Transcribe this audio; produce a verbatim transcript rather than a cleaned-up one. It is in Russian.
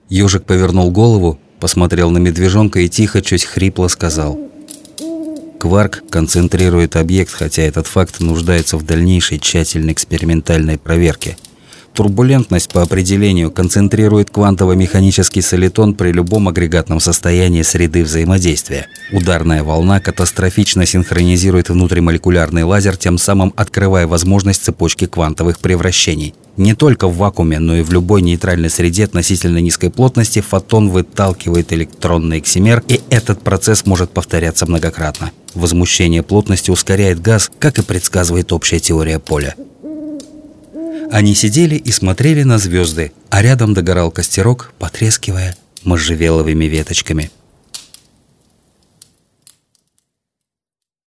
Ёжик повернул голову, посмотрел на медвежонка и тихо, чуть хрипло сказал: «Кварк концентрирует объект, хотя этот факт нуждается в дальнейшей тщательной экспериментальной проверке. Турбулентность по определению концентрирует квантово-механический солитон при любом агрегатном состоянии среды взаимодействия. Ударная волна катастрофично синхронизирует внутримолекулярный лазер, тем самым открывая возможность цепочки квантовых превращений. Не только в вакууме, но и в любой нейтральной среде относительно низкой плотности фотон выталкивает электронный эксимер, и этот процесс может повторяться многократно. Возмущение плотности ускоряет газ, как и предсказывает общая теория поля». Они сидели и смотрели на звезды, а рядом догорал костерок, потрескивая можжевеловыми веточками.